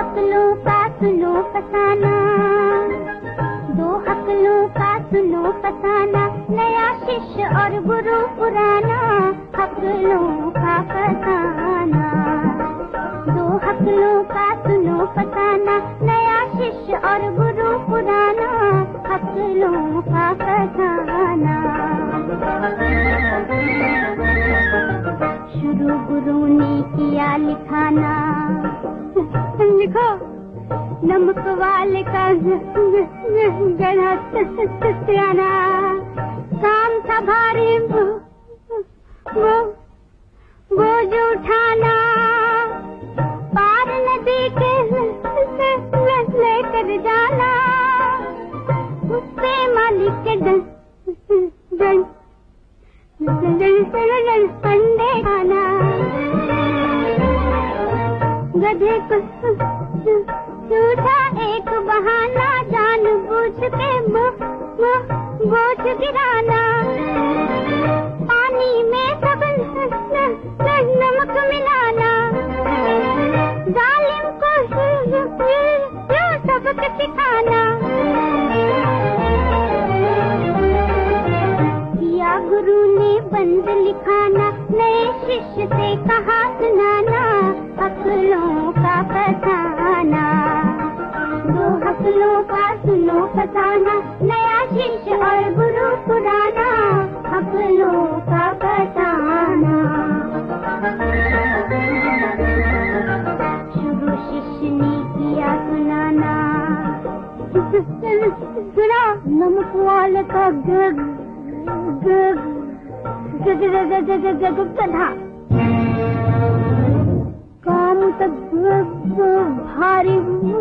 हकलों का सुनो फसाना, दो हकलों का सुनो फसाना, नया शिष्य और गुरु पुराना, हकलों का फसाना। दो हकलों का सुनो फसाना, नया शिष्य और गुरु पुराना, हकलों का फसाना। शुरू गुरु ने किया लिखाना, लिखो नमक वाले का गला तराना, काम था भारी बोझ उठाना, पार नदी के लेकर जाना, उससे मालिक के अंडे खाना, गधे को झूठा एक बहाना, जान बूझ के बोझ गिराना, पानी में सब नमक मिलाना, जालिम को सबक सिखाना। किया गुरु ने बंद लिखाना, नए शिष्य से कहा सुनाना, हकलों का फसाना। दो हकलों का सुनो फसाना, नया शिष्य और गुरु पुराना, हकलों का फसाना। शुरू शिष्य ने किया सुनाना, सुना नमक वाले का गधा, काम तक भारी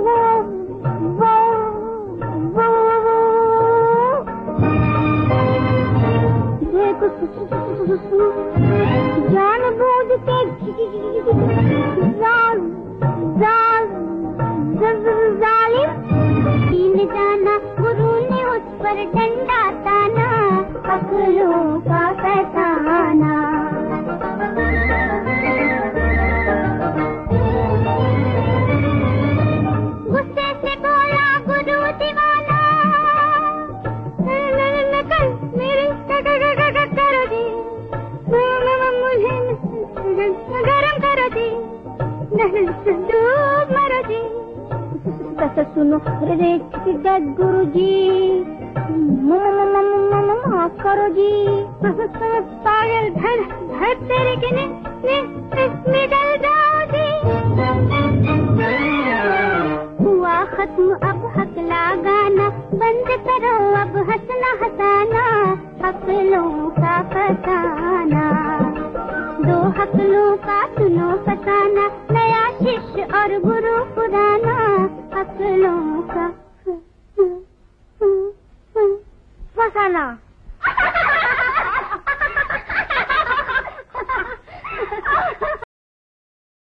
जान बूझ के जालिम कीन जाना, गुरु ने उस पर डंडा ताना, हकलों का फसाना। गुस्से से बोला गुरु दीवाना, मेरी करो जी, मुझे गरम करो जी, डूब मरो जी। सुनो रे गुरु जी, माफ करो जी, पागल धर तेरे के निकल जाओ जी। हुआ खत्म अब हकला गाना, बंद करो अब हंसना हंसाना, हकलों का फसाना। दो हकलों का सुनो फसाना, नया शिष्य और गुरु पुराना, हकलों का फसाना।